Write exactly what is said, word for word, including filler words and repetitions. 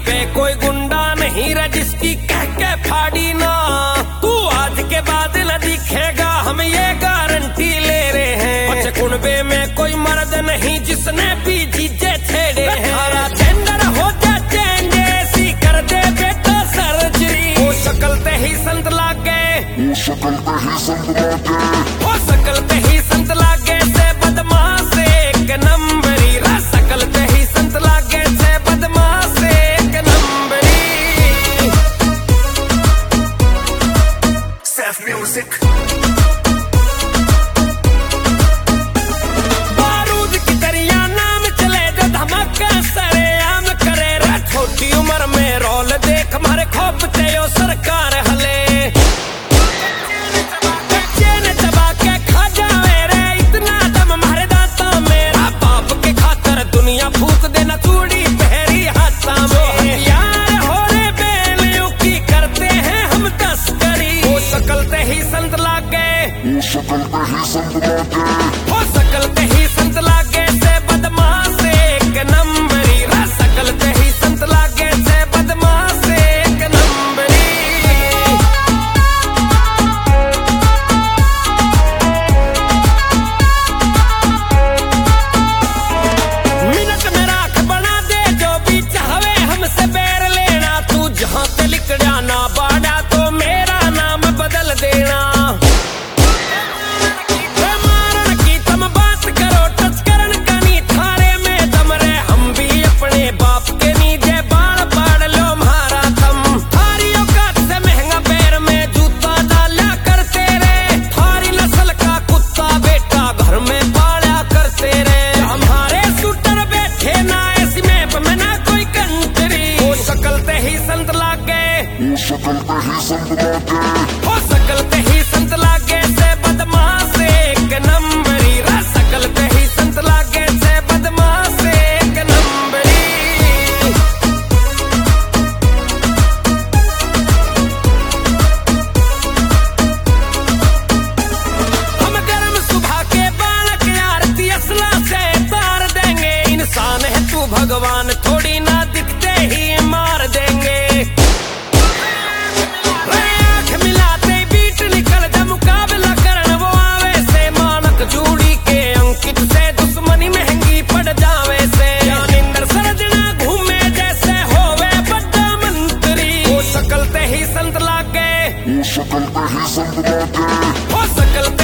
पे कोई गुंडा नहीं रे जिसकी कह के फाड़ी ना। तू आज के बाद न दिखेगा, हम ये गारंटी ले रहे हैं। बच्चे कुनबे में कोई मर्द नहीं जिसने भी जीजे छेड़े हैं। टेंडर हो जा चेंज ऐसी कर दे बेटा सर्जरी। वो शक्ल पे ही संत लागे, वो शक्ल पे ही संत लागे, वो शक्ल पे ही संत लागे से बदमाश एक नंबरी। रा शक्ल पे ही संत लागे से बदमाश एक नंबरी। Seth Music। बारूद की दरिया नाम चले जो धमाका सरेआम करे। रा छोटी उम्र में रोल देख मारे खोप तेयो सरकार हले। दुनिया फूक देना चूड़ी पहरी हाथा में। यार हो रे बेलियों की करते हैं हम तस्करी। वो शक्ल पे ही संत लागे, वो शक्ल पे ही संत लागे, वो शक्ल पे ही संत लागे से बदमाश एक नंबरी। रा शक्ल पे ही संत लागे से बदमाश एक नंबरी। मिनट में राख बना दे जो भी चाहवे हमसे बैर लेना। तू जहाँ से लिख जाना बाड़ा तो मेरा नाम बदल देना। मारन की तुम बात करो टच करन का नी थारे में दम रे। हम भी अपने बाप के नीचे बाल पाड़ लो मारा थम। थारी औकात से महंगा पैर में जूता डाला करते रे। थारी नस्ल का कुत्ता बेटा घर में पाला करते रे। हमारे शूटर बैठे ना ऐसी मैप में ना कोई कंट्री। वो शक्ल पे ही संत लागे, वो शक्ल पे ही संत लागे, वो शक्ल पे ही संत लागे से बदमाश एक नंबरी। रा शक्ल पे ही संत लागे से बदमाश एक नंबरी। हम गर्म सुबह के बालक आरती असला से तार देंगे। इंसान है तू भगवान थोड़ी ना दिखते ही मार देंगे। रे आँख मिलाते बीट निकल जा मुकाबला करन वो आवे से। मानक जूड़ी के अंकित से दुश्मनी महंगी पड़ जावे से। ज्ञानेंद्र सरजना घूमे जैसे होवे बड़ा मंत्री। वो शक्ल पे ही संत लागे, वो शक्ल पे ही संत लागे, वो शक्ल पे